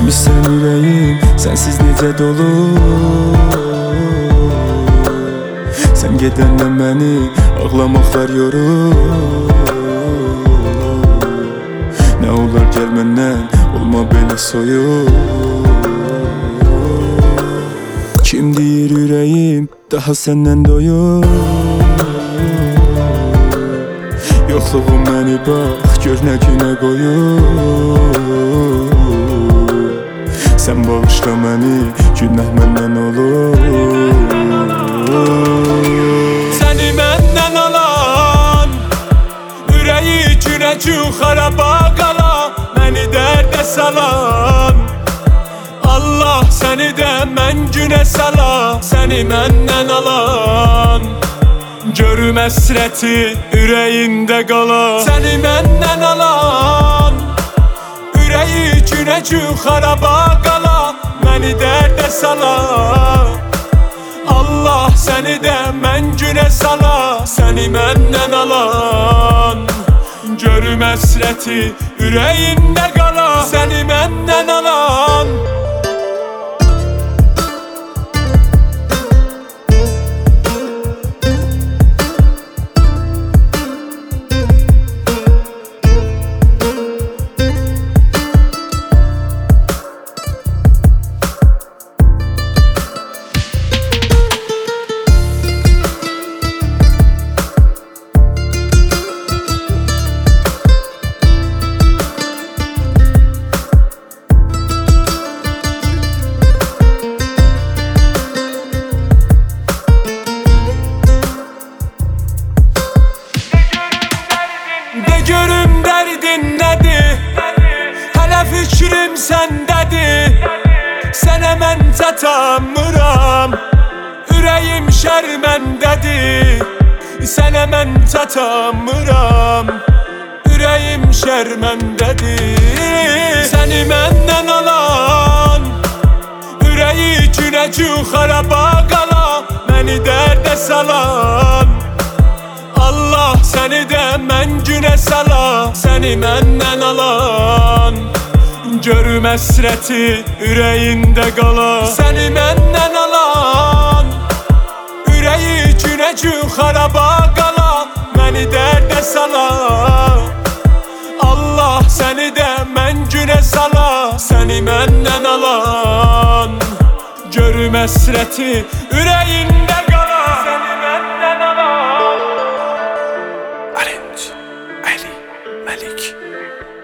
Bilmirsən ürəyim sənsiz necə dolu. Sən gedəndən məni ağlamaqlar yorur. Nə olar gəl məndən, olma belə soyuq. Kim deyir ürəyim daha səndən doyur. Yoxluğum məni bax, gör nə günə qoyur. Sən bağışla məni, günah məndən olur. Səni məndən alan, ürəyi günə-gün xaraba qalan, məni dərdə salan, Allah səni də mən günə sala. Səni məndən alan, görüm əsrəti ürəyində qalan. Səni məndən alan, ürəyi günə-gün xaraba qalan, məni dərdə sala, Allah səni də mən günə sala. Səni məndən alan, görüm əsrəti ürəyində qalan. Səni məndən alan. De görüm dərdin nədir, hələ fikrim səndədir. Sənə mən çatamıram, ürəyim şərməndədir. Sənə mən çatamıram, ürəyim şərməndədir. Səni məndən alan, ürəyi günə-gün xaraba qalan, məni dərdə salan, Allah səni də mən günə sala. Səni məndən alan, görüm əsrəti ürəyində qalan. Səni məndən alan, ürəyi günə-gün xaraba qalan, məni dərdə sala, Allah səni də mən günə sala. Səni məndən alan, görüm əsrəti ürəyində qalan. Səni məndən alan. Ali Malik